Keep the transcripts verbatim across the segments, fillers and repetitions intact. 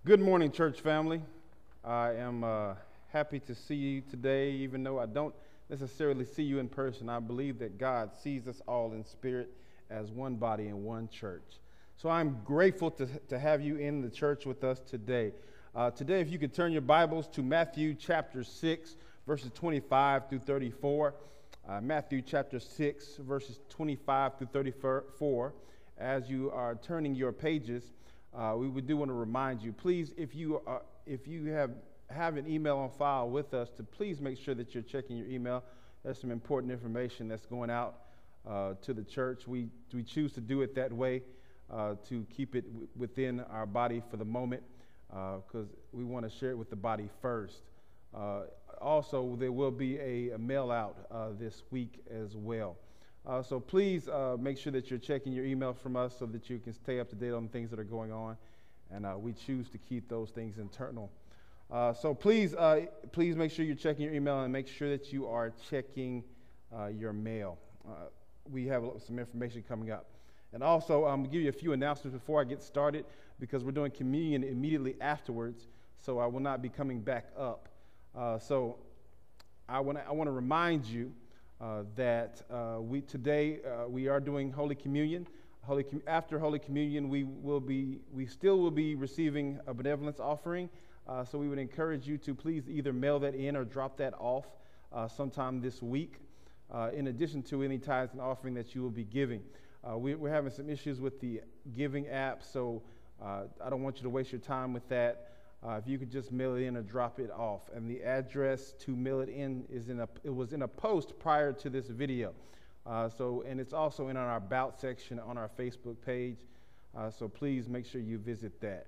Good morning, church family. I am uh, happy to see you today, even though I don't necessarily see you in person. I believe that God sees us all in spirit as one body and one church. So I'm grateful to, to have you in the church with us today. Uh, today, if you could turn your Bibles to Matthew chapter six, verses twenty-five through thirty-four. Uh, Matthew chapter six, verses twenty-five through thirty-four. As you are turning your pages, Uh, we would do want to remind you, please, if you are, if you have have an email on file with us, to please make sure that you're checking your email. There's some important information that's going out uh, to the church. We we choose to do it that way uh, to keep it w- within our body for the moment, because uh, we want to share it with the body first. Uh, also, there will be a, a mail out uh, this week as well. Uh, so please uh, make sure that you're checking your email from us so that you can stay up to date on things that are going on. And uh, we choose to keep those things internal. Uh, so please, uh, please make sure you're checking your email and make sure that you are checking uh, your mail. Uh, we have some information coming up. And also, I'm going to give you a few announcements before I get started, because we're doing communion immediately afterwards, so I will not be coming back up. Uh, so I want to I want to remind you Uh, that uh, we today uh, we are doing Holy Communion. Holy Com- after Holy Communion, we will be we still will be receiving a benevolence offering. Uh, so we would encourage you to please either mail that in or drop that off uh, sometime this week. Uh, in addition to any tithes and offering that you will be giving, uh, we, we're having some issues with the giving app, so uh, I don't want you to waste your time with that. Uh, if you could just mail it in or drop it off. And the address to mail it in is in a, it was in a post prior to this video. Uh, so, and it's also in our About section on our Facebook page. Uh, so please make sure you visit that.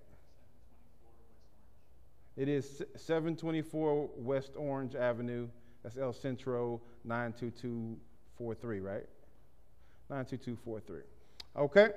It is seven twenty-four West Orange Avenue. That's El Centro, nine two two four three, right? nine two two four three. Okay.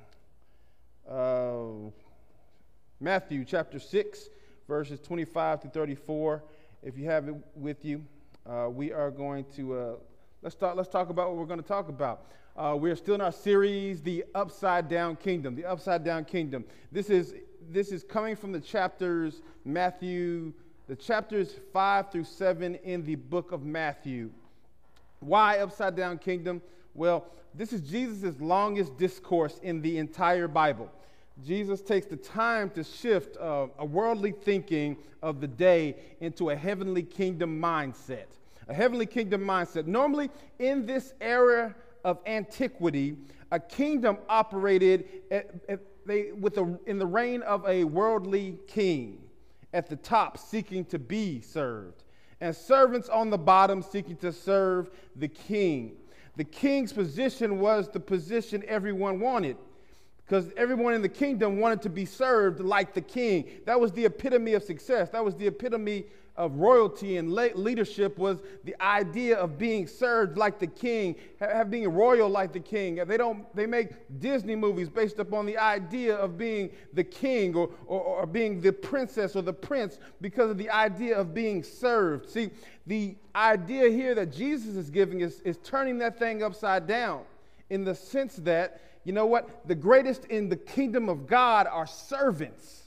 Uh, Matthew chapter six, verses twenty-five to thirty-four. If you have it with you, uh, we are going to uh, let's talk. Let's talk about what we're going to talk about. Uh, we're still in our series, the Upside Down Kingdom. The Upside Down Kingdom. This is this is coming from the chapters Matthew, the chapters five through seven in the book of Matthew. Why Upside Down Kingdom? Well, this is Jesus' longest discourse in the entire Bible. Jesus takes the time to shift uh, a worldly thinking of the day into a heavenly kingdom mindset. A heavenly kingdom mindset. Normally, in this era of antiquity, a kingdom operated at, at they, with a, in the reign of a worldly king at the top, seeking to be served, and servants on the bottom seeking to serve the king. The king's position was the position everyone wanted, because everyone in the kingdom wanted to be served like the king. That was the epitome of success. That was the epitome of royalty and le- leadership, was the idea of being served like the king, have being royal like the king. They don't. They make Disney movies based upon the idea of being the king or, or, or being the princess or the prince because of the idea of being served. See, the idea here that Jesus is giving is, is turning that thing upside down, in the sense that, you know what? The greatest in the kingdom of God are servants.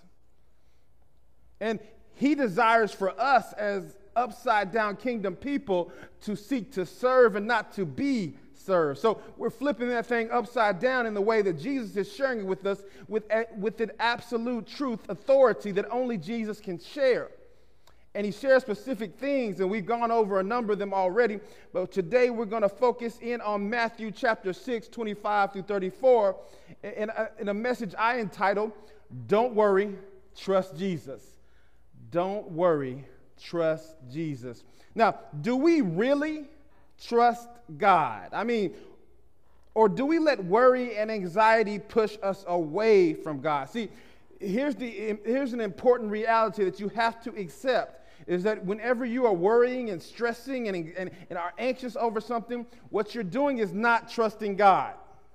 And he desires for us as upside down kingdom people to seek to serve and not to be served. So we're flipping that thing upside down in the way that Jesus is sharing it with us with, with an absolute truth, authority that only Jesus can share. And he shares specific things, and we've gone over a number of them already. But today we're going to focus in on Matthew chapter six, twenty-five through thirty-four, in a, in a message I entitled, Don't Worry, Trust Jesus. Don't worry, trust Jesus. Now, do we really trust God? I mean, or do we let worry and anxiety push us away from God? See, here's the here's an important reality that you have to accept. Is that whenever you are worrying and stressing and, and, and are anxious over something, what you're doing is not trusting God.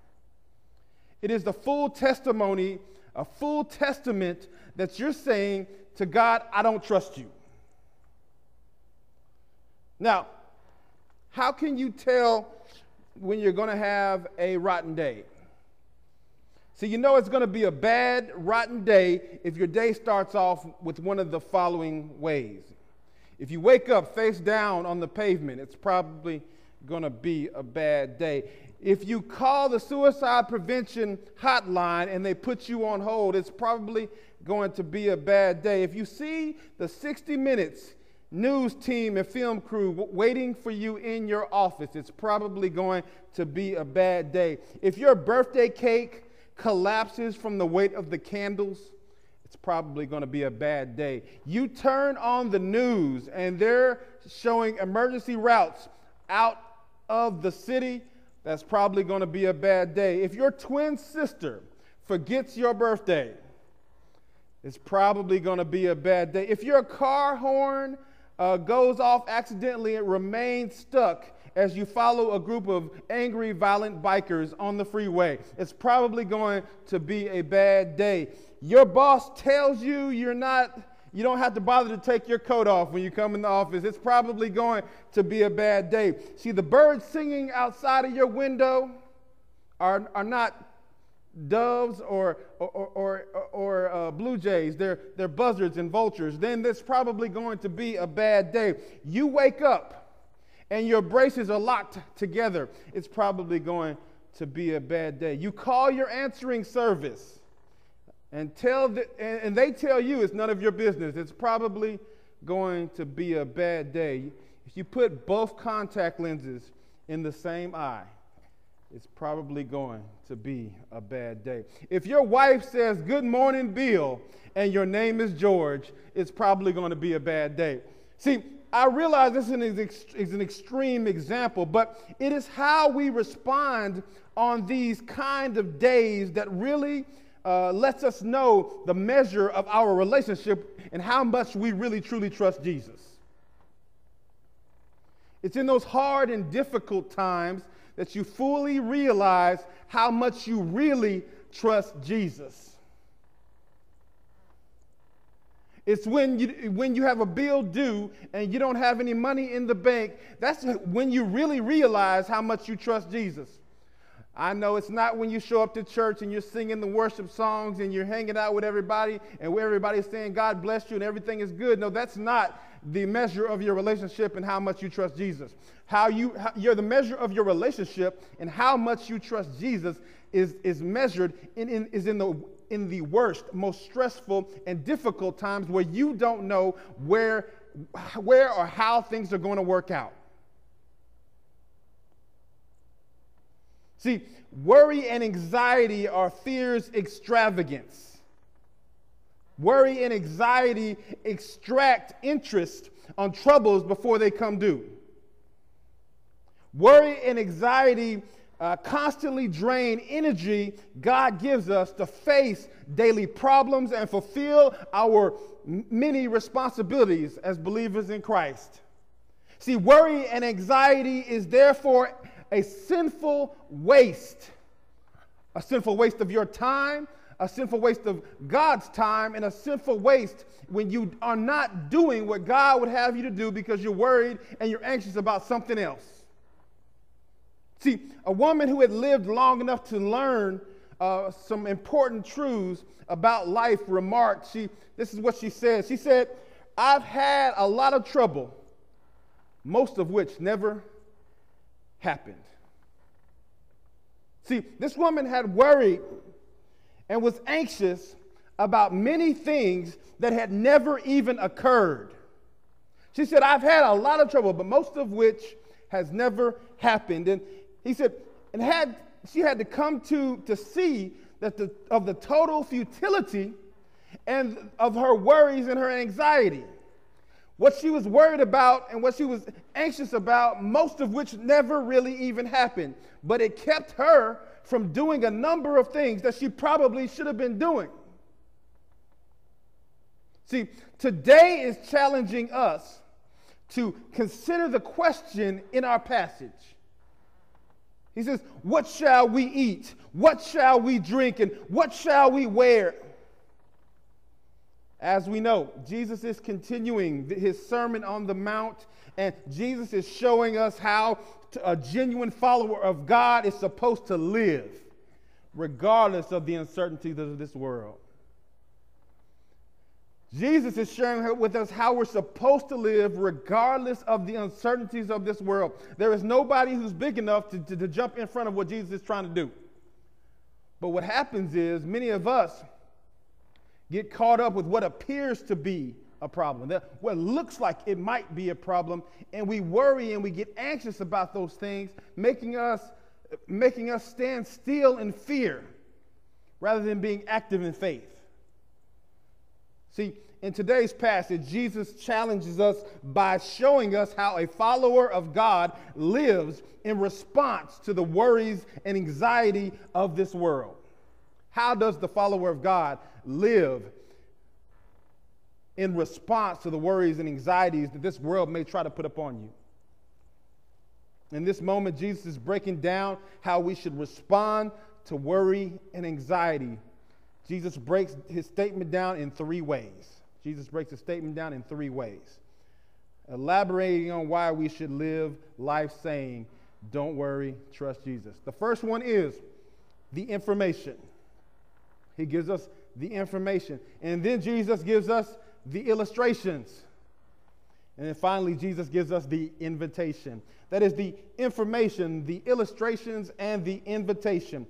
It is the full testimony, a full testament that you're saying to God, I don't trust you. Now, how can you tell when you're going to have a rotten day? See, you know it's going to be a bad, rotten day if your day starts off with one of the following ways. If you wake up face down on the pavement, it's probably going to be a bad day. If you call the suicide prevention hotline and they put you on hold, it's probably going to be a bad day. If you see the sixty minutes news team and film crew w- waiting for you in your office, it's probably going to be a bad day. If your birthday cake collapses from the weight of the candles, it's probably going to be a bad day. You turn on the news and they're showing emergency routes out of the city, that's probably going to be a bad day. If your twin sister forgets your birthday, it's probably going to be a bad day. If your car horn uh, goes off accidentally and remains stuck as you follow a group of angry, violent bikers on the freeway, it's probably going to be a bad day. Your boss tells you you're not, you don't have to bother to take your coat off when you come in the office. It's probably going to be a bad day. See, the birds singing outside of your window are, are not doves or or or, or, or uh, blue jays. They're, they're buzzards and vultures. Then it's probably going to be a bad day. You wake up and your braces are locked together. It's probably going to be a bad day. You call your answering service and tell the, and, and they tell you it's none of your business. It's probably going to be a bad day. If you put both contact lenses in the same eye, it's probably going to be a bad day. If your wife says, "Good morning, Bill," and your name is George, it's probably going to be a bad day. See, I realize this is an extreme example, but it is how we respond on these kind of days that really uh, lets us know the measure of our relationship and how much we really truly trust Jesus. It's in those hard and difficult times that you fully realize how much you really trust Jesus. It's when you, when you have a bill due and you don't have any money in the bank, that's when you really realize how much you trust Jesus. I know it's not when you show up to church and you're singing the worship songs and you're hanging out with everybody and where everybody's saying, "God bless you," and everything is good. No, that's not the measure of your relationship and how much you trust Jesus. How you, how, you're the measure of your relationship and how much you trust Jesus is, is measured in, in, is in the, in the worst, most stressful and difficult times where you don't know where, where or how things are going to work out. See, worry and anxiety are fear's extravagance. Worry and anxiety extract interest on troubles before they come due. Worry and anxiety uh, constantly drain energy God gives us to face daily problems and fulfill our many responsibilities as believers in Christ. See, worry and anxiety is therefore a sinful waste, a sinful waste of your time, a sinful waste of God's time, and a sinful waste when you are not doing what God would have you to do because you're worried and you're anxious about something else. See, a woman who had lived long enough to learn uh, some important truths about life remarked, she, this is what she said. She said, "I've had a lot of trouble, most of which never happened." See, this woman had worried and was anxious about many things that had never even occurred. She said, "I've had a lot of trouble, but most of which has never happened." And he said, and had she had to come to, to see that the of the total futility and of her worries and her anxiety. What she was worried about and what she was anxious about, most of which never really even happened. But it kept her from doing a number of things that she probably should have been doing. See, today is challenging us to consider the question in our passage. He says, "What shall we eat? What shall we drink? And what shall we wear?" As we know, Jesus is continuing his Sermon on the Mount, and Jesus is showing us how a genuine follower of God is supposed to live. regardless of the uncertainties of this world. Jesus is sharing with us how we're supposed to live regardless of the uncertainties of this world. There is nobody who's big enough to, to, to jump in front of what Jesus is trying to do. But what happens is many of us get caught up with what appears to be a problem, that what looks like it might be a problem, and we worry and we get anxious about those things, making us, making us stand still in fear rather than being active in faith. See, in today's passage, Jesus challenges us by showing us how a follower of God lives in response to the worries and anxiety of this world. How does the follower of God live in response to the worries and anxieties that this world may try to put upon you? In this moment, Jesus is breaking down how we should respond to worry and anxiety. Jesus breaks his statement down in three ways. Jesus breaks his statement down in three ways, elaborating on why we should live life saying, don't worry, trust Jesus. The first one is the information. He gives us the information. And then Jesus gives us the illustrations. And then finally, Jesus gives us the invitation. That is the information, the illustrations, and the invitation.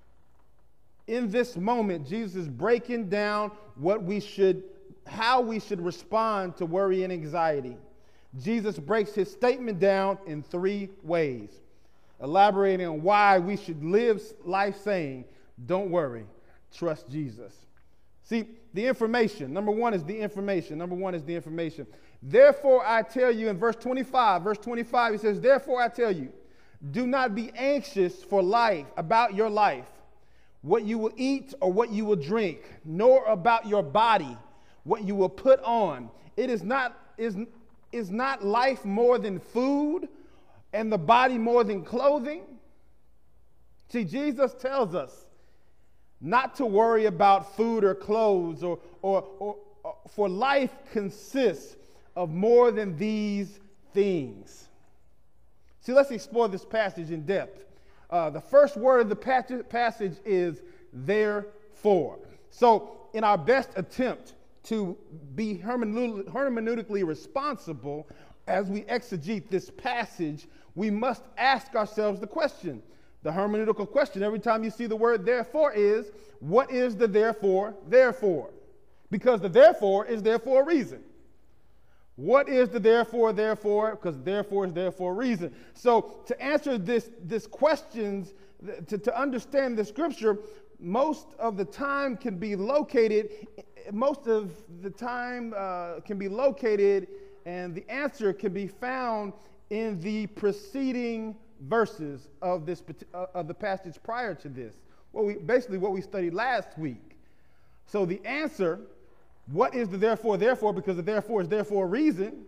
In this moment, Jesus is breaking down what we should, how we should respond to worry and anxiety. Jesus breaks his statement down in three ways, elaborating on why we should live life saying, don't worry, trust Jesus. See, the information, number one is the information. Number one is the information. Therefore, I tell you in verse twenty-five, verse twenty-five, he says, therefore, I tell you, do not be anxious for life, about your life, what you will eat or what you will drink, nor about your body, what you will put on. It is not, is, is not life more than food, and the body more than clothing? See, Jesus tells us not to worry about food or clothes, or, or, or, or for life consists of more than these things. See, let's explore this passage in depth. Uh, the first word of the passage is therefore. So in our best attempt to be hermeneutically responsible as we exegete this passage, we must ask ourselves the question. The hermeneutical question every time you see the word therefore is, what is the therefore, therefore? Because the therefore is there for a reason. What is the therefore, therefore? Because therefore is there for a reason. So to answer this, this questions, to, to understand the scripture, most of the time can be located, most of the time uh, can be located, and the answer can be found in the preceding verses of this uh, of the passage prior to this. Well, we basically what we studied last week. So the answer, what is the therefore, therefore, because the therefore is there for a reason,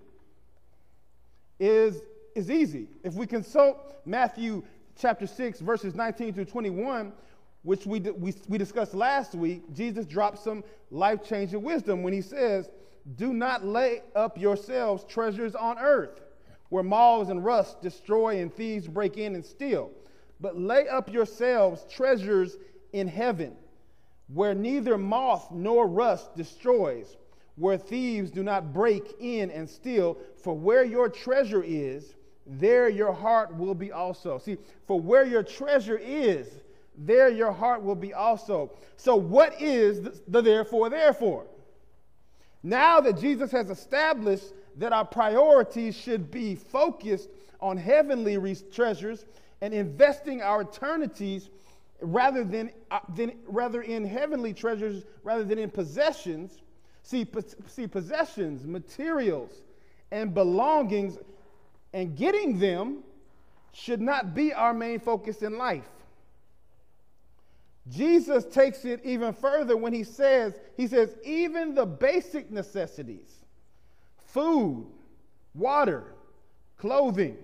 is, is easy. If we consult Matthew chapter six, verses nineteen through twenty-one, which we, we, we discussed last week, Jesus drops some life-changing wisdom when he says, do not lay up yourselves treasures on earth, where moths and rust destroy and thieves break in and steal, but lay up yourselves treasures in heaven, where neither moth nor rust destroys, where thieves do not break in and steal. For where your treasure is, there your heart will be also. See, for where your treasure is, there your heart will be also. So what is the, the therefore, therefore? Now that Jesus has established that our priorities should be focused on heavenly treasures and investing our eternities rather than, uh, than rather in heavenly treasures rather than in possessions. See, pos- see, possessions, materials, and belongings, and getting them should not be our main focus in life. Jesus takes it even further when he says, he says, even the basic necessities, food, water, clothing,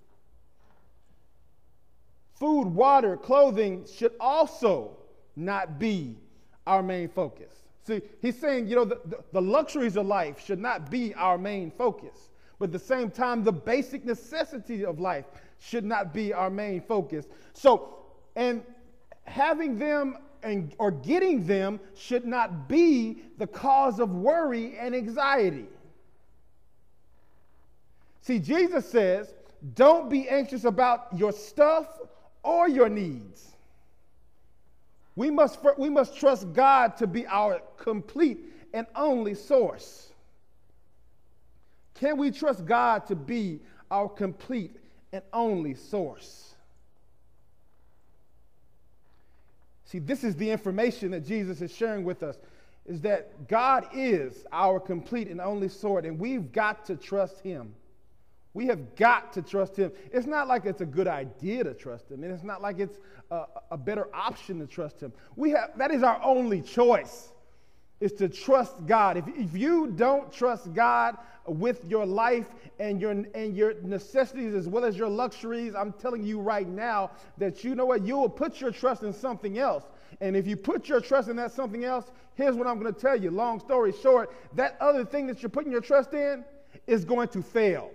food, water, clothing should also not be our main focus. See, he's saying, you know, the, the, the luxuries of life should not be our main focus. But at the same time, the basic necessity of life should not be our main focus. So, and having them and, or getting them should not be the cause of worry and anxiety. See, Jesus says, don't be anxious about your stuff or your needs. We must, we must trust God to be our complete and only source. Can we trust God to be our complete and only source? See, this is the information that Jesus is sharing with us, is that God is our complete and only source, and we've got to trust him. We have got to trust him. It's not like it's a good idea to trust him, and it's not like it's a, a better option to trust him. We have, that is our only choice, is to trust God. If, if you don't trust God with your life and your, and your necessities as well as your luxuries, I'm telling you right now that you know what, you will put your trust in something else. And if you put your trust in that something else, here's what I'm going to tell you. Long story short, that other thing that you're putting your trust in is going to fail.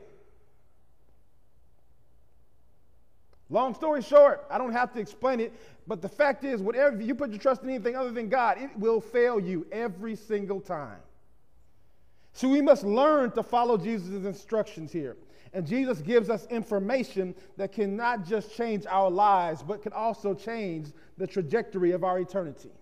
Long story short, I don't have to explain it, but the fact is, whatever you put your trust in anything other than God, it will fail you every single time. So we must learn to follow Jesus' instructions here. And Jesus gives us information that can not just change our lives, but can also change the trajectory of our eternity.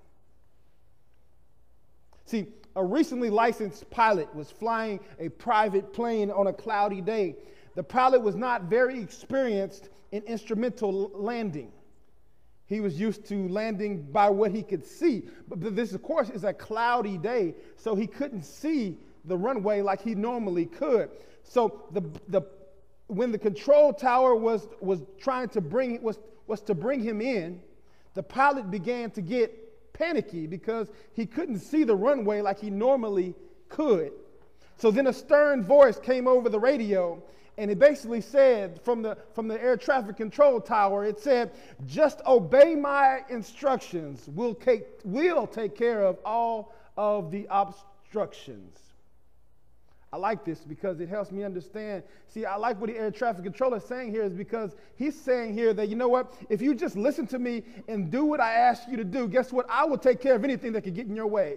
See, a recently licensed pilot was flying a private plane on a cloudy day. The pilot was not very experienced in instrumental landing. He was used to landing by what he could see. But this, of course, is a cloudy day, so he couldn't see the runway like he normally could. So the, the, when the control tower was, was trying to bring, was, was to bring him in, the pilot began to get panicky because he couldn't see the runway like he normally could. So then a stern voice came over the radio, and it basically said from the, from the air traffic control tower, it said, just obey my instructions. We'll take, we'll take care of all of the obstructions. I like this because it helps me understand. See, I like what the air traffic controller is saying here is because he's saying here that, you know what, if you just listen to me and do what I ask you to do, guess what? I will take care of anything that could get in your way.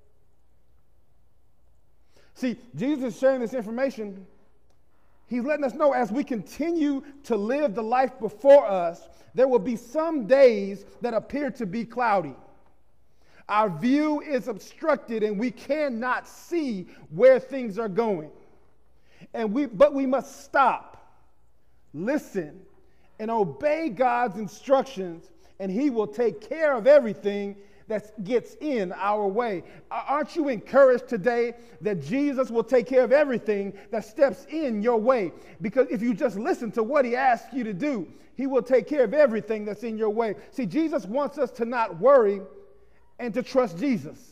See, Jesus is sharing this information. He's letting us know as we continue to live the life before us, there will be some days that appear to be cloudy. Our view is obstructed and we cannot see where things are going. And we, but we must stop, listen, and obey God's instructions, and he will take care of everything that gets in our way. Aren't you encouraged today that Jesus will take care of everything that steps in your way? Because if you just listen to what he asks you to do, he will take care of everything that's in your way. See, Jesus wants us to not worry and to trust Jesus.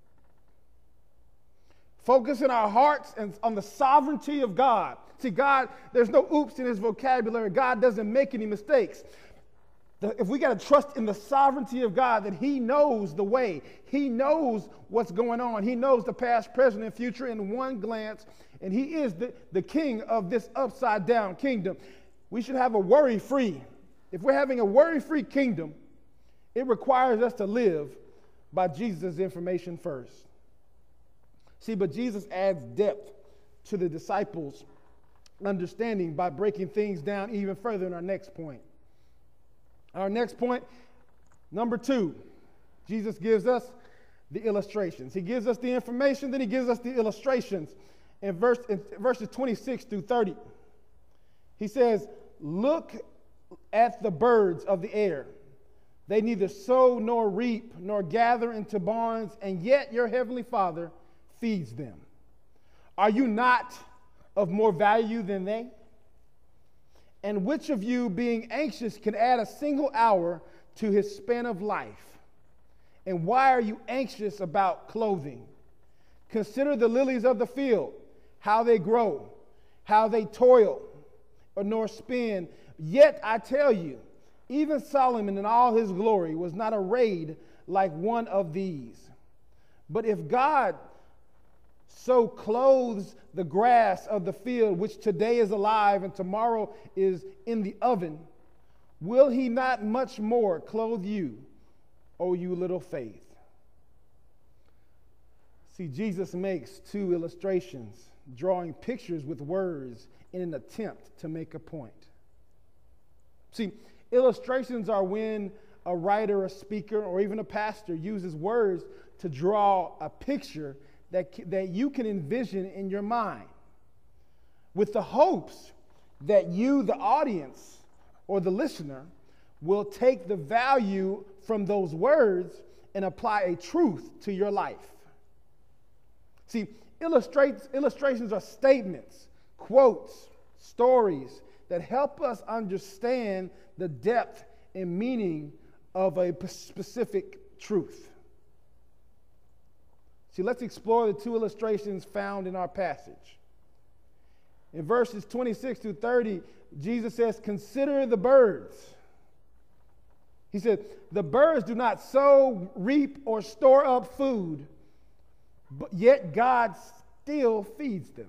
Focus in our hearts and on the sovereignty of God. See, God, there's no oops in his vocabulary. God doesn't make any mistakes. If we got to trust in the sovereignty of God, that he knows the way, he knows what's going on, he knows the past, present, and future in one glance, and he is the, the king of this upside down kingdom. We should have a worry-free. If we're having a worry-free kingdom, it requires us to live by Jesus' information first. See, but Jesus adds depth to the disciples' understanding by breaking things down even further in our next point. Our next point, number two, Jesus gives us the illustrations. He gives us the information, then he gives us the illustrations. In, verse, in verses twenty-six through thirty, he says, look at the birds of the air. They neither sow nor reap nor gather into barns, and yet your heavenly Father feeds them. Are you not of more value than they? And which of you, being anxious, can add a single hour to his span of life? And why are you anxious about clothing? Consider the lilies of the field, how they grow, how they toil, or nor spin. Yet I tell you, even Solomon in all his glory was not arrayed like one of these. But if God so clothes the grass of the field, which today is alive and tomorrow is in the oven, will he not much more clothe you, O you little faith. See, Jesus makes two illustrations, drawing pictures with words in an attempt to make a point. See, illustrations are when a writer, a speaker, or even a pastor uses words to draw a picture that, that you can envision in your mind, with the hopes that you, the audience, or the listener, will take the value from those words and apply a truth to your life. See, illustrates, illustrations are statements, quotes, stories that help us understand the depth and meaning of a specific truth. See, let's explore the two illustrations found in our passage. In verses twenty-six through thirty, Jesus says, "Consider the birds." He said, "The birds do not sow, reap, or store up food, but yet God still feeds them."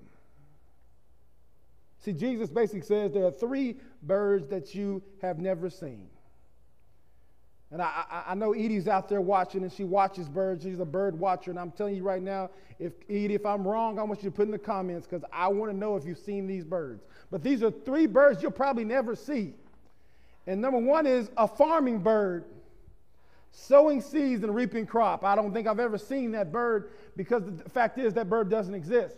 See, Jesus basically says there are three birds that you have never seen. And I, I, I know Edie's out there watching, and she watches birds. She's a bird watcher, and I'm telling you right now, if Edie, if I'm wrong, I want you to put in the comments, because I want to know if you've seen these birds. But these are three birds you'll probably never see. And number one is a farming bird, sowing seeds and reaping crop. I don't think I've ever seen that bird, because the fact is that bird doesn't exist.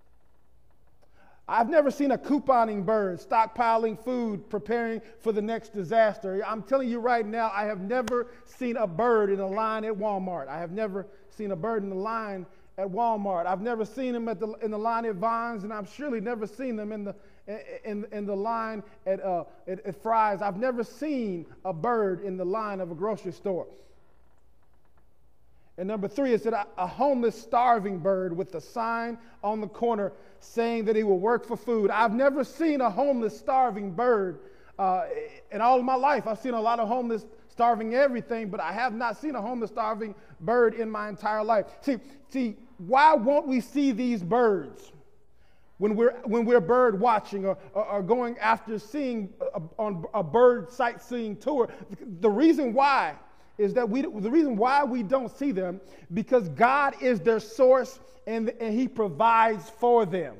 I've never seen a couponing bird, stockpiling food, preparing for the next disaster. I'm telling you right now, I have never seen a bird in a line at Walmart. I have never seen a bird in the line at Walmart. I've never seen them at the, in the line at Vines, and I've surely never seen them in the, in, in the line at, uh, at, at Fry's. I've never seen a bird in the line of a grocery store. And number three is that a, a homeless, starving bird with a sign on the corner saying that he will work for food. I've never seen a homeless, starving bird uh, in all of my life. I've seen a lot of homeless, starving everything, but I have not seen a homeless, starving bird in my entire life. See, see, why won't we see these birds when we're when we're bird watching or, or, or going after seeing a, on a bird sightseeing tour? The reason why is that we, the reason why we don't see them, because God is their source, and, and he provides for them.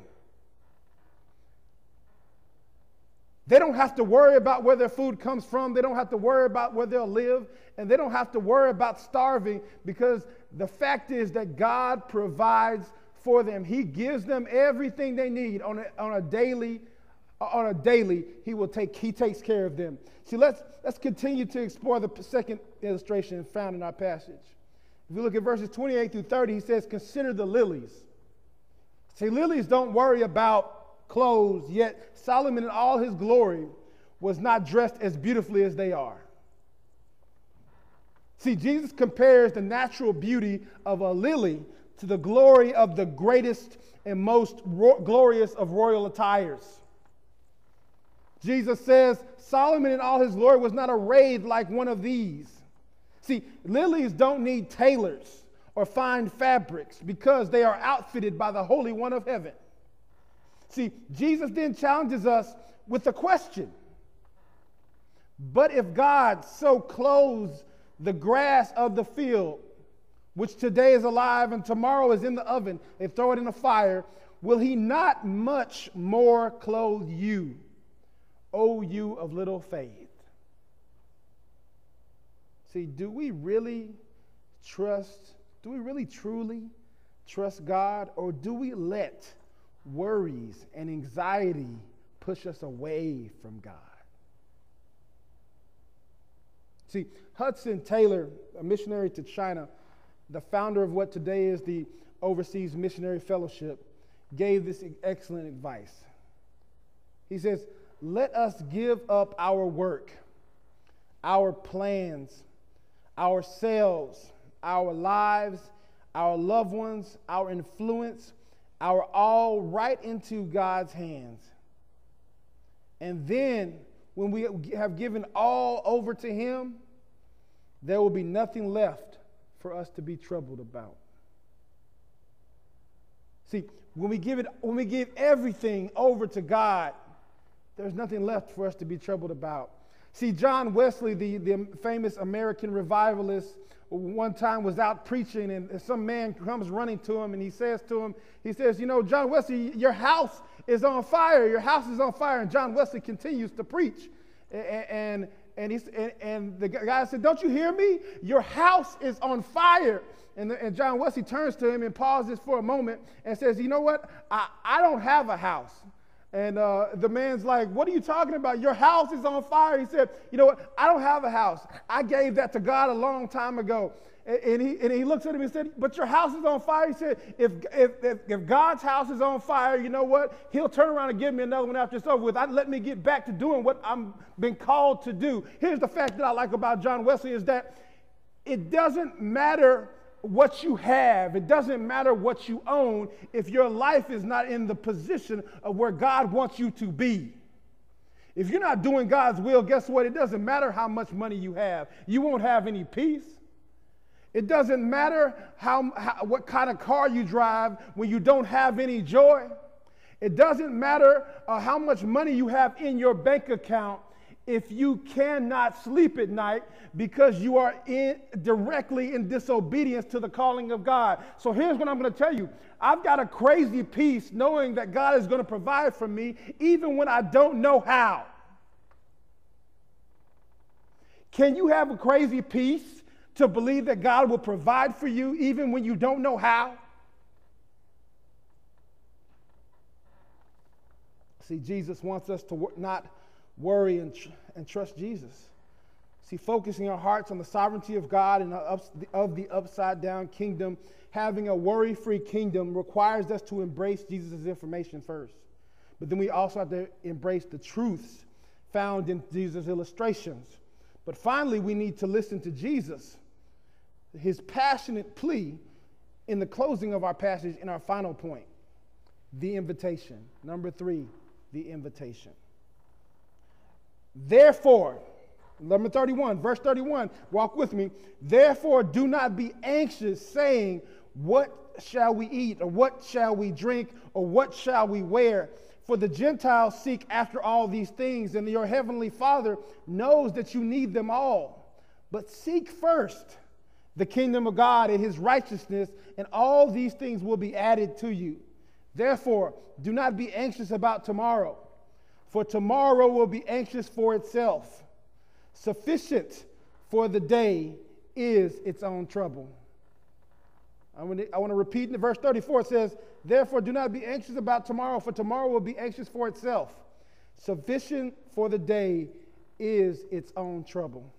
They don't have to worry about where their food comes from. They don't have to worry about where they'll live, and they don't have to worry about starving, because the fact is that God provides for them. He gives them everything they need on a, on a daily on a daily. He will take he takes care of them. See, let's let's continue to explore the second illustration found in our passage. If we look at verses twenty-eight through thirty, he says, "Consider the lilies." See, lilies don't worry about clothes, yet Solomon in all his glory was not dressed as beautifully as they are. See, Jesus compares the natural beauty of a lily to the glory of the greatest and most ro- glorious of royal attires. Jesus says Solomon in all his glory was not arrayed like one of these. See, lilies don't need tailors or fine fabrics, because they are outfitted by the Holy One of heaven. See, Jesus then challenges us with a question. But if God so clothes the grass of the field, which today is alive and tomorrow is in the oven, they throw it in the fire, will he not much more clothe you, O you of little faith? See, do we really trust, do we really truly trust God, or do we let worries and anxiety push us away from God? See, Hudson Taylor, a missionary to China, the founder of what today is the Overseas Missionary Fellowship, gave this excellent advice. He says, "Let us give up our work, our plans, ourselves, our lives, our loved ones, our influence, our all right into God's hands. And then when we have given all over to him, there will be nothing left for us to be troubled about." See, when we give it, when we give everything over to God, there's nothing left for us to be troubled about. See, John Wesley, the, the famous American revivalist, one time was out preaching, and some man comes running to him, and he says to him, he says, you know, John Wesley, your house is on fire. Your house is on fire. And John Wesley continues to preach. And, and, and, he's, and, and the guy said, don't you hear me? Your house is on fire. And, the, and John Wesley turns to him and pauses for a moment and says, you know what? I, I don't have a house. And uh, the man's like, what are you talking about? Your house is on fire. He said, you know what? I don't have a house. I gave that to God a long time ago. And, and, he, and he looks at him and said, but your house is on fire. He said, if, if, if, if God's house is on fire, you know what? He'll turn around and give me another one after it's over with. I'd let me get back to doing what I'm been called to do. Here's the fact that I like about John Wesley is that it doesn't matter what you have. It doesn't matter what you own if your life is not in the position of where God wants you to be. If you're not doing God's will, guess what? It doesn't matter how much money you have. You won't have any peace. It doesn't matter how, how what kind of car you drive when you don't have any joy. It doesn't matter uh, how much money you have in your bank account if you cannot sleep at night because you are in, directly in disobedience to the calling of God. So here's what I'm going to tell you. I've got a crazy peace knowing that God is going to provide for me even when I don't know how. Can you have a crazy peace to believe that God will provide for you even when you don't know how? See, Jesus wants us to not worry and, tr- and trust Jesus. See, focusing our hearts on the sovereignty of God and of the upside down kingdom, having a worry-free kingdom requires us to embrace Jesus' information first. But then we also have to embrace the truths found in Jesus' illustrations. But finally, we need to listen to Jesus, his passionate plea in the closing of our passage in our final point, the invitation. Number three, the invitation. Therefore, number thirty-one, verse thirty-one, walk with me. Therefore, do not be anxious, saying, what shall we eat, or what shall we drink, or what shall we wear? For the Gentiles seek after all these things, and your heavenly Father knows that you need them all. But seek first the kingdom of God and his righteousness, and all these things will be added to you. Therefore, do not be anxious about tomorrow, for tomorrow will be anxious for itself. Sufficient for the day is its own trouble. I want to, I want to repeat in the verse thirty-four. It says, therefore do not be anxious about tomorrow, for tomorrow will be anxious for itself. Sufficient for the day is its own trouble.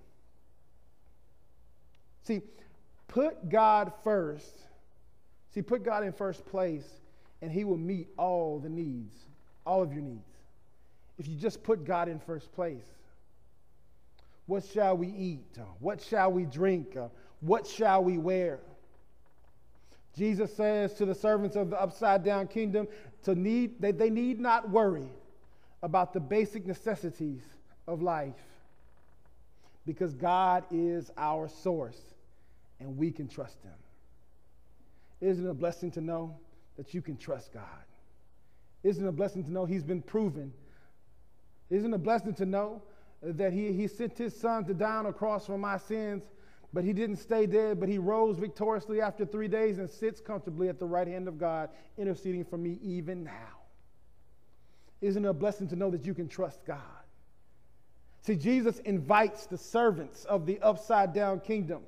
See, put God first. See, put God in first place, and he will meet all the needs, all of your needs. If you just put God in first place. What shall we eat? What shall we drink? What shall we wear? Jesus says to the servants of the upside down kingdom to need, that they need not worry about the basic necessities of life, because God is our source and we can trust him. Isn't it a blessing to know that you can trust God? Isn't it a blessing to know he's been proven? Isn't it a blessing to know that he, he sent his son to die on a cross for my sins, but he didn't stay dead, but he rose victoriously after three days and sits comfortably at the right hand of God, interceding for me even now? Isn't it a blessing to know that you can trust God? See, Jesus invites the servants of the upside down kingdom.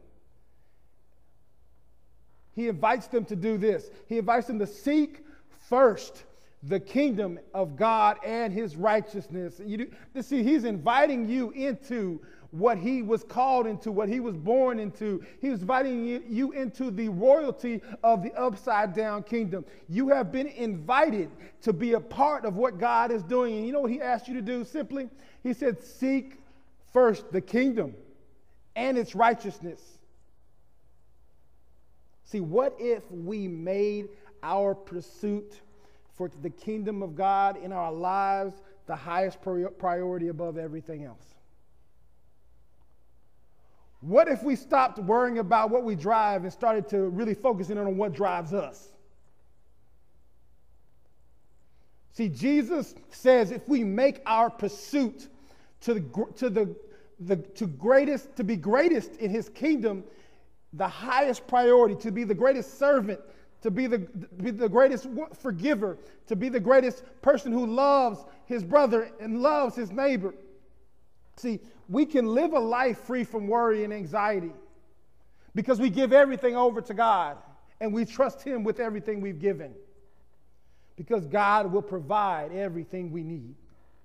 He invites them to do this. He invites them to seek first the kingdom of God and his righteousness. You do, you see, he's inviting you into what he was called into, what he was born into. He was inviting you, you into the royalty of the upside down kingdom. You have been invited to be a part of what God is doing. And you know what he asked you to do? Simply, he said, seek first the kingdom and its righteousness. See, what if we made our pursuit for the kingdom of God in our lives the highest priority above everything else? What if we stopped worrying about what we drive and started to really focusing on what drives us? See, Jesus says if we make our pursuit to the, to the, the to greatest, to be greatest in his kingdom, the highest priority, to be the greatest servant, to be the, be the greatest forgiver, to be the greatest person who loves his brother and loves his neighbor. See, we can live a life free from worry and anxiety because we give everything over to God and we trust him with everything we've given, because God will provide everything we need.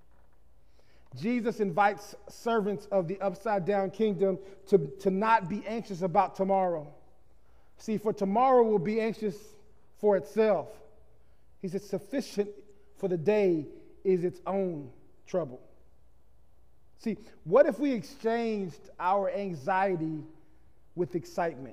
Jesus invites servants of the upside down kingdom to, to not be anxious about tomorrow. See, for tomorrow will be anxious for itself. He said, sufficient for the day is its own trouble. See, what if we exchanged our anxiety with excitement?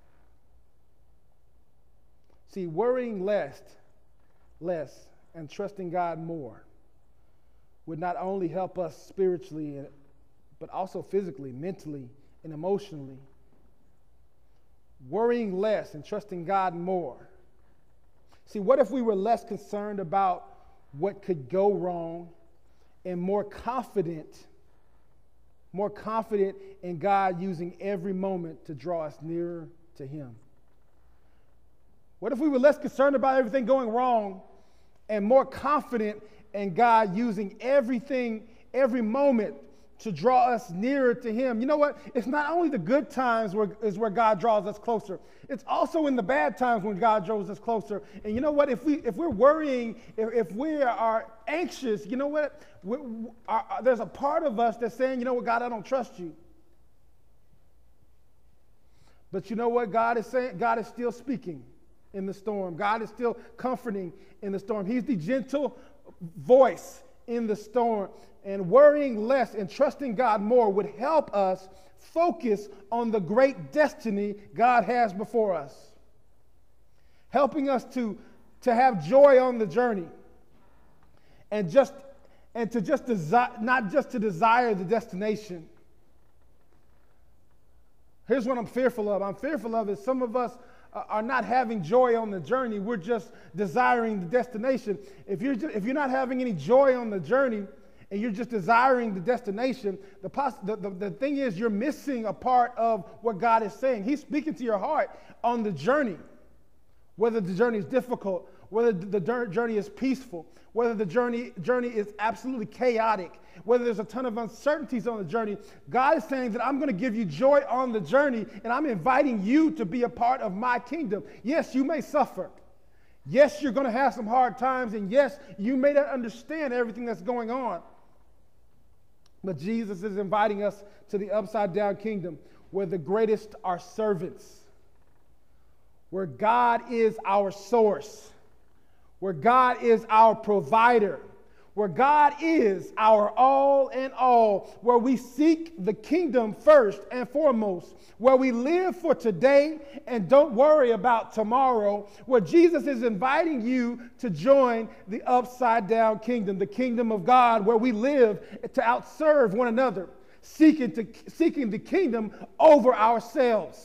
See, worrying less, less and trusting God more would not only help us spiritually, but also physically, mentally, and emotionally. Worrying less and trusting God more. See, what if we were less concerned about what could go wrong and more confident, more confident in God using every moment to draw us nearer to him? What if we were less concerned about everything going wrong and more confident in God using everything, every moment to draw us nearer to him? You know what? It's not only the good times where is where God draws us closer. It's also in the bad times when God draws us closer. And you know what? If we if we're worrying, if, if we are anxious, you know what? We, our, there's a part of us that's saying, you know what, God, I don't trust you. But you know what? God is saying, God is still speaking in the storm. God is still comforting in the storm. He's the gentle voice in the storm. And worrying less and trusting God more would help us focus on the great destiny God has before us, helping us to, to have joy on the journey and just and to just desire, not just to desire the destination. Here's what I'm fearful of. I'm fearful of is some of us are not having joy on the journey. We're just desiring the destination. If you're just, if you're not having any joy on the journey and you're just desiring the destination, the, poss- the, the, the thing is you're missing a part of what God is saying. He's speaking to your heart on the journey, whether the journey is difficult, whether the journey is peaceful, whether the journey, journey is absolutely chaotic, whether there's a ton of uncertainties on the journey. God is saying that I'm going to give you joy on the journey, and I'm inviting you to be a part of my kingdom. Yes, you may suffer. Yes, you're going to have some hard times, and yes, you may not understand everything that's going on. But Jesus is inviting us to the upside down kingdom where the greatest are servants, where God is our source, where God is our provider, where God is our all in all, where we seek the kingdom first and foremost, where we live for today and don't worry about tomorrow, where Jesus is inviting you to join the upside down kingdom, the kingdom of God, where we live to outserve one another, seeking, to, seeking the kingdom over ourselves.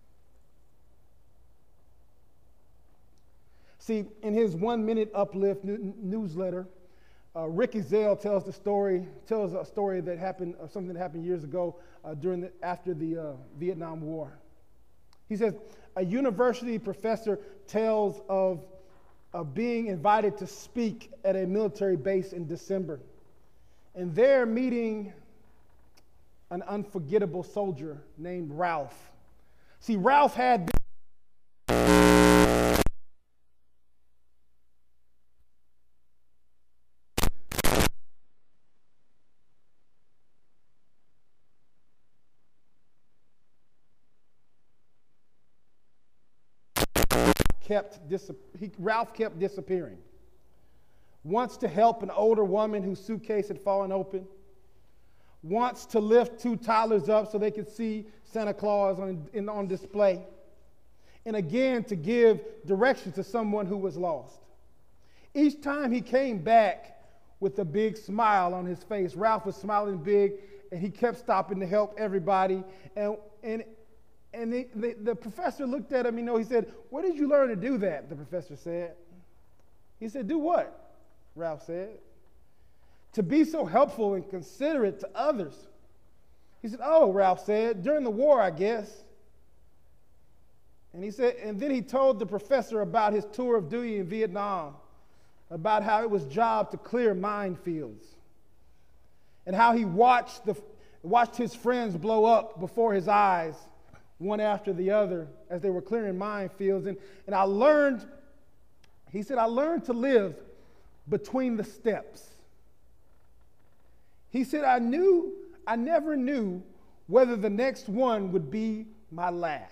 See, in his one-minute uplift n- newsletter, uh, Rick Ezell tells the story, tells a story that happened, uh, something that happened years ago uh, during the, after the uh, Vietnam War. He says a university professor tells of, of being invited to speak at a military base in December, and there meeting an unforgettable soldier named Ralph. See, Ralph had been kept dis- he, Ralph kept disappearing. Once to help an older woman whose suitcase had fallen open. Once to lift two toddlers up so they could see Santa Claus on, in, on display. And again to give direction to someone who was lost. Each time he came back with a big smile on his face. Ralph was smiling big, and he kept stopping to help everybody. And, and And the, the, the professor looked at him, you know, he said, "Where did you learn to do that?" The professor said. He said, "Do what?" Ralph said. "To be so helpful and considerate to others." He said, oh, Ralph said, during the war, I guess. And he said, and then he told the professor about his tour of duty in Vietnam, about how it was his job to clear minefields, and how he watched the watched his friends blow up before his eyes, one after the other, as they were clearing minefields. And, and I learned, he said, I learned to live between the steps. He said, I knew, I never knew whether the next one would be my last.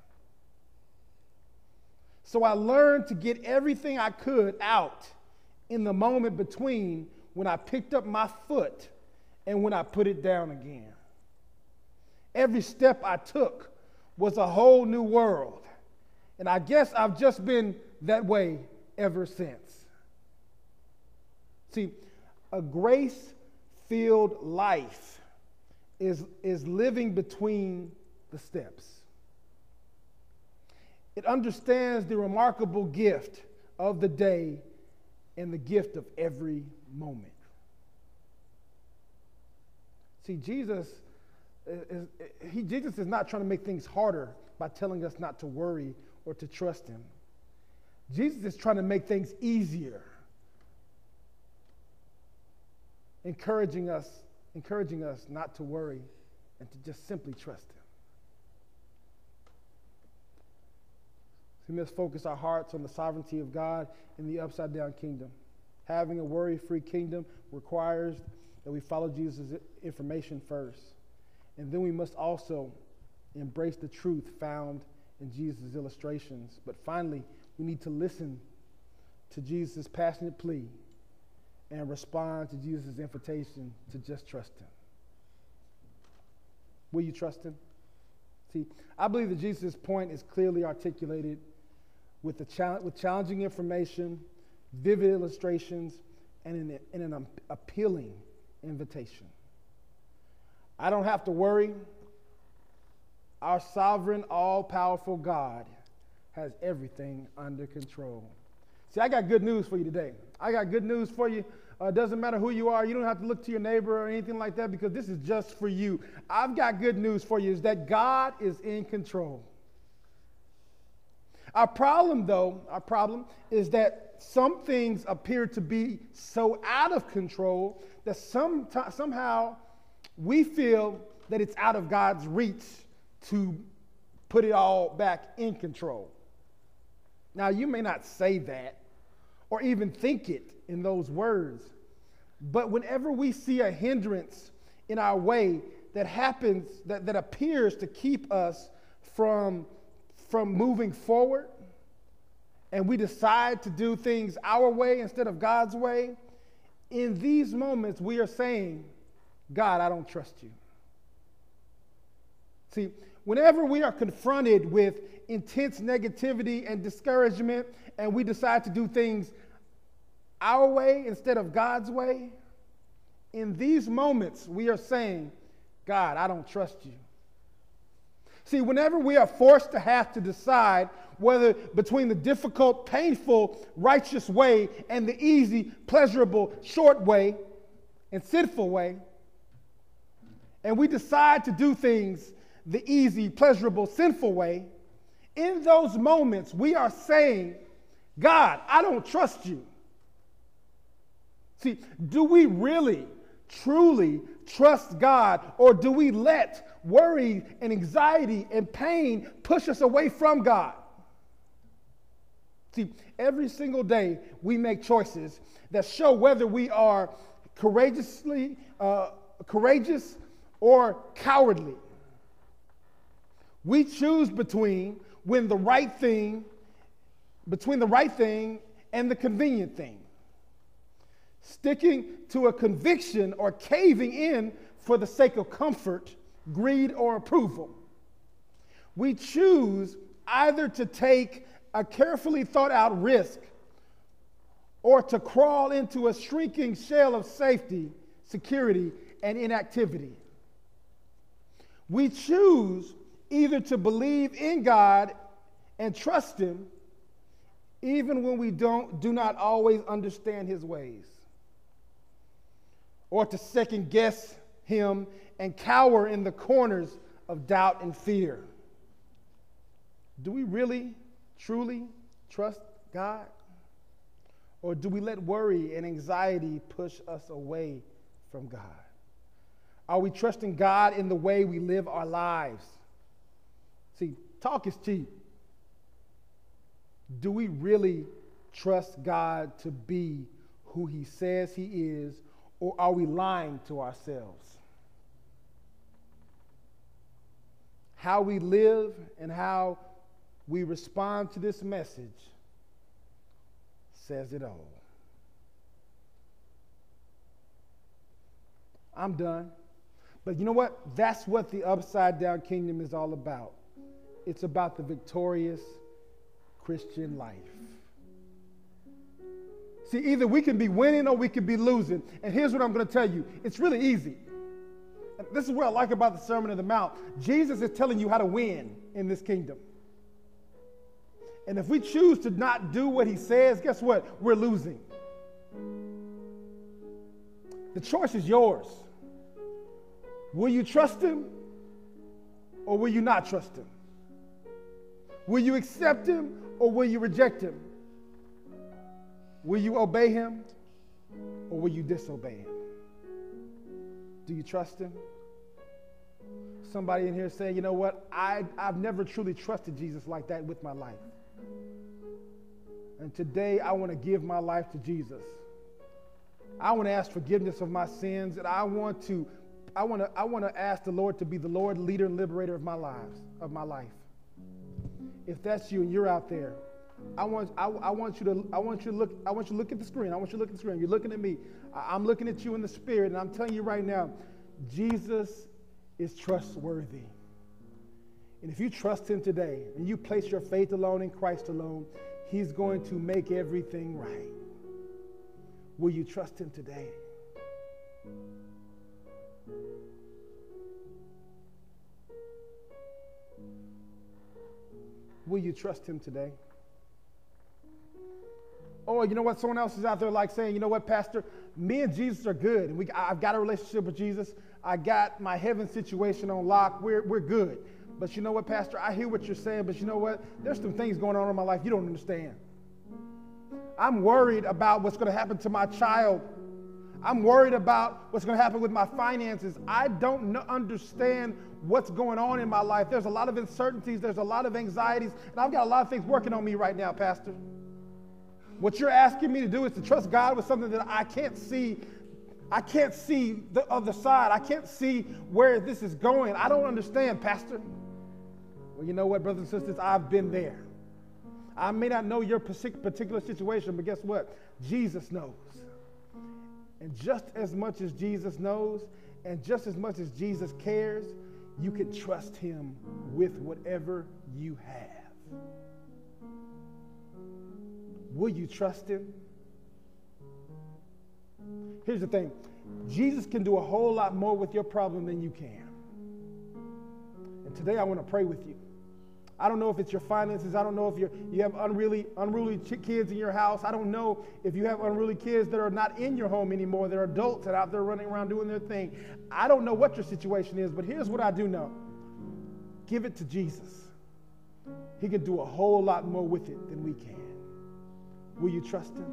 So I learned to get everything I could out in the moment between when I picked up my foot and when I put it down again. Every step I took was a whole new world. And I guess I've just been that way ever since. See, a grace-filled life is, is living between the steps. It understands the remarkable gift of the day and the gift of every moment. See, Jesus is, he, Jesus is not trying to make things harder by telling us not to worry or to trust him. Jesus is trying to make things easier, encouraging us, encouraging us not to worry and to just simply trust him. We must focus our hearts on the sovereignty of God in the upside-down kingdom. Having a worry-free kingdom requires that we follow Jesus' information first. And then we must also embrace the truth found in Jesus' illustrations. But finally, we need to listen to Jesus' passionate plea and respond to Jesus' invitation to just trust him. Will you trust him? See, I believe that Jesus' point is clearly articulated with, the chal- with challenging information, vivid illustrations, and an, and an appealing invitation. I don't have to worry. Our sovereign, all-powerful God has everything under control. See, I got good news for you today. I got good news for you. It uh, doesn't matter who you are. You don't have to look to your neighbor or anything like that, because this is just for you. I've got good news for you, is that God is in control. Our problem, though, our problem is that some things appear to be so out of control that some, somehow we feel that it's out of God's reach to put it all back in control. Now, you may not say that or even think it in those words, but whenever we see a hindrance in our way that happens, that, that appears to keep us from, from moving forward, and we decide to do things our way instead of God's way, in these moments we are saying, God, I don't trust you. See, whenever we are confronted with intense negativity and discouragement, and we decide to do things our way instead of God's way, in these moments we are saying, God, I don't trust you. See, whenever we are forced to have to decide whether between the difficult, painful, righteous way and the easy, pleasurable, short way and sinful way, and we decide to do things the easy, pleasurable, sinful way, in those moments we are saying, God, I don't trust you. See, do we really, truly trust God, or do we let worry and anxiety and pain push us away from God? See, every single day we make choices that show whether we are courageously, uh, courageous or cowardly. We choose between when the right thing, between the right thing and the convenient thing. Sticking to a conviction or caving in for the sake of comfort, greed, or approval. We choose either to take a carefully thought out risk or to crawl into a shrinking shell of safety, security, and inactivity. We choose either to believe in God and trust him, even when we don't, do not always understand his ways, or to second guess him and cower in the corners of doubt and fear. Do we really, truly trust God? Or do we let worry and anxiety push us away from God? Are we trusting God in the way we live our lives? See, talk is cheap. Do we really trust God to be who he says he is, or are we lying to ourselves? How we live and how we respond to this message says it all. I'm done. But you know what? That's what the upside down kingdom is all about. It's about the victorious Christian life. See, either we can be winning or we can be losing. And here's what I'm going to tell you. It's really easy. And this is what I like about the Sermon on the Mount. Jesus is telling you how to win in this kingdom. And if we choose to not do what he says, guess what? We're losing. The choice is yours. Will you trust him or will you not trust him? Will you accept him or will you reject him? Will you obey him or will you disobey him? Do you trust him? Somebody in here saying, you know what? I, I've never truly trusted Jesus like that with my life. And today I want to give my life to Jesus. I want to ask forgiveness of my sins, and I want to, I want to, I want to ask the Lord to be the Lord, leader, and liberator of my lives, of my life. If that's you and you're out there, I want, I, I want you to, I want you to look, I want you to look at the screen. I want you to look at the screen. You're looking at me. I, I'm looking at you in the spirit, and I'm telling you right now, Jesus is trustworthy. And if you trust him today, and you place your faith alone in Christ alone, he's going to make everything right. Will you trust him today? Will you trust him today? Or you know what? Someone else is out there like saying, you know what, Pastor? Me and Jesus are good. And we, I've got a relationship with Jesus. I got my heaven situation on lock. We're, we're good. But you know what, Pastor? I hear what you're saying, but you know what? There's some things going on in my life you don't understand. I'm worried about what's going to happen to my child. I'm worried about what's going to happen with my finances. I don't know, understand what's going on in my life. There's a lot of uncertainties. There's a lot of anxieties. And I've got a lot of things working on me right now, Pastor. What you're asking me to do is to trust God with something that I can't see. I can't see the other side. I can't see where this is going. I don't understand, Pastor. Well, you know what, brothers and sisters? I've been there. I may not know your particular situation, but guess what? Jesus knows. And just as much as Jesus knows, and just as much as Jesus cares, you can trust him with whatever you have. Will you trust him? Here's the thing. Jesus can do a whole lot more with your problem than you can. And today I want to pray with you. I don't know if it's your finances. I don't know if you're, you have unruly, unruly kids in your house. I don't know if you have unruly kids that are not in your home anymore. They're adults that are out there running around doing their thing. I don't know what your situation is, but here's what I do know. Give it to Jesus. He can do a whole lot more with it than we can. Will you trust him?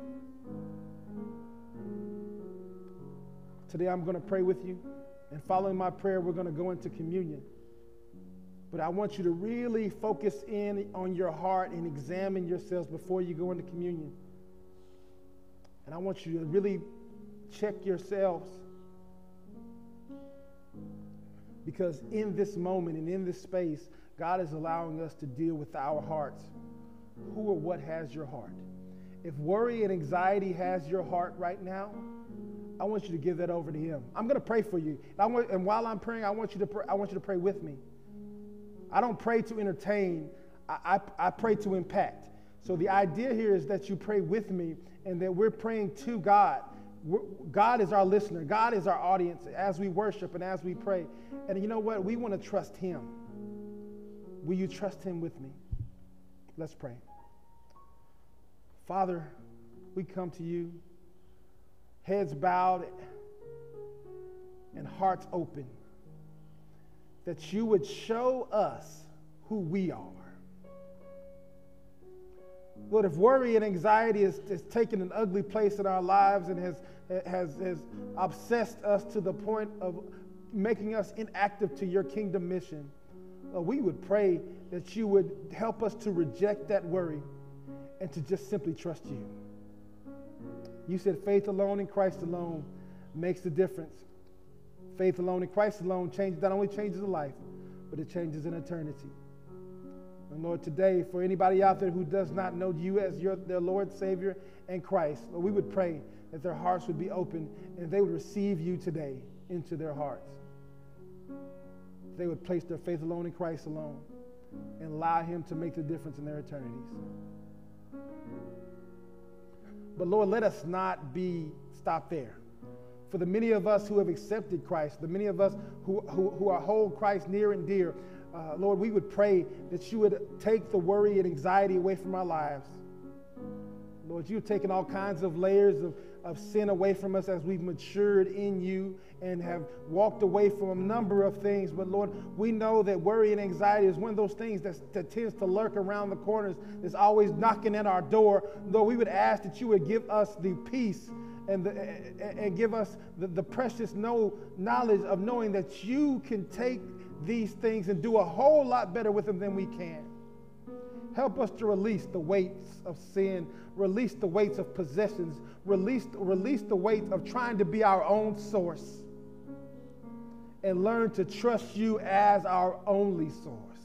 Today I'm going to pray with you, and following my prayer, we're going to go into communion. But I want you to really focus in on your heart and examine yourselves before you go into communion. And I want you to really check yourselves. Because in this moment and in this space, God is allowing us to deal with our hearts. Who or what has your heart? If worry and anxiety has your heart right now, I want you to give that over to him. I'm going to pray for you. And, I want, and while I'm praying, I want you to pray, I want you to pray with me. I don't pray to entertain. I, I, I pray to impact. So the idea here is that you pray with me and that we're praying to God. We're, God is our listener. God is our audience as we worship and as we pray. And you know what? We want to trust him. Will you trust him with me? Let's pray. Father, we come to you, heads bowed and hearts open. that you would show us who we are. Lord, if worry and anxiety is, is taking an ugly place in our lives and has, has, has obsessed us to the point of making us inactive to your kingdom mission, Lord, we would pray that you would help us to reject that worry and to just simply trust you. You said faith alone in Christ alone makes the difference. Faith alone in Christ alone changes, not only changes a life, but it changes an eternity. And Lord, today, for anybody out there who does not know you as your, their Lord, Savior, and Christ, Lord, we would pray that their hearts would be open and they would receive you today into their hearts. They would place their faith alone in Christ alone and allow him to make the difference in their eternities. But Lord, let us not be stopped there. For the many of us who have accepted Christ, the many of us who, who, who are hold Christ near and dear, uh, Lord, we would pray that you would take the worry and anxiety away from our lives. Lord, you've taken all kinds of layers of, of sin away from us as we've matured in you and have walked away from a number of things. But Lord, we know that worry and anxiety is one of those things that's, that tends to lurk around the corners, that's always knocking at our door. Lord, we would ask that you would give us the peace and, the, and give us the, the precious know, knowledge of knowing that you can take these things and do a whole lot better with them than we can. Help us to release the weights of sin, release the weights of possessions, release, release the weight of trying to be our own source, and learn to trust you as our only source.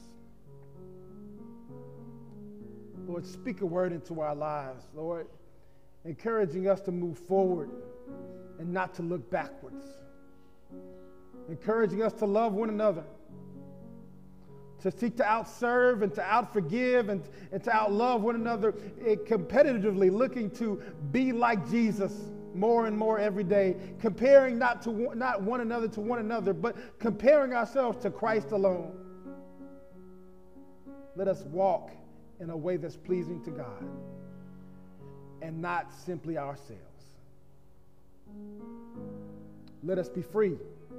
Lord, speak a word into our lives, Lord, encouraging us to move forward and not to look backwards, encouraging us to love one another, to seek to outserve and to outforgive and, and to outlove one another, competitively looking to be like Jesus more and more every day, comparing not to not one another to one another, but comparing ourselves to Christ alone. Let us walk in a way that's pleasing to God and not simply ourselves. Let us be free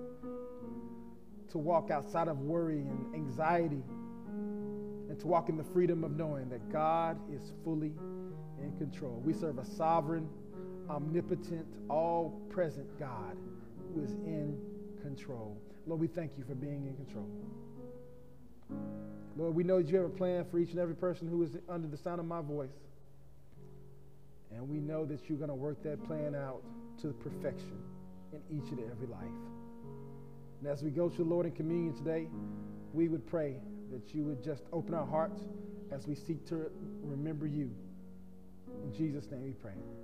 to walk outside of worry and anxiety and to walk in the freedom of knowing that God is fully in control. We serve a sovereign, omnipotent, all-present God who is in control. Lord, we thank you for being in control. Lord, we know that you have a plan for each and every person who is under the sound of my voice. And we know that you're going to work that plan out to perfection in each and every life. And as we go to the Lord in communion today, we would pray that you would just open our hearts as we seek to remember you. In Jesus' name we pray.